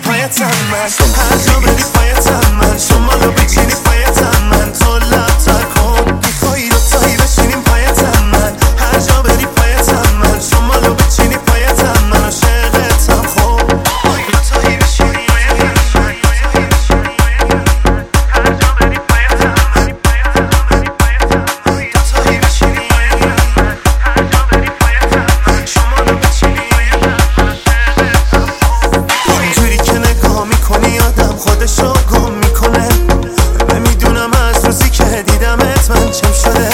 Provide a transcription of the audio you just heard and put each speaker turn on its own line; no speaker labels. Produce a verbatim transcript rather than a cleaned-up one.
پایتم من، هر جا بری پایتم من، شمالو بچینی پایتم من، تو لبتر کن میخوایی دوتایی بشینیم پایتم من، هر جا بری پایتم من، شمالو بچینی پایتم من، عاشقتم خب دوتایی بشینی پایتم من، هر جا بری پایتم من، دوتایی بشینی پایتم من، هر جا بری پایتم من، شمالو بچینی اینجوری که نگاه میکنی آدم خودشو گم میکنه، نمیدونم از روزی که دیدمت من چم شده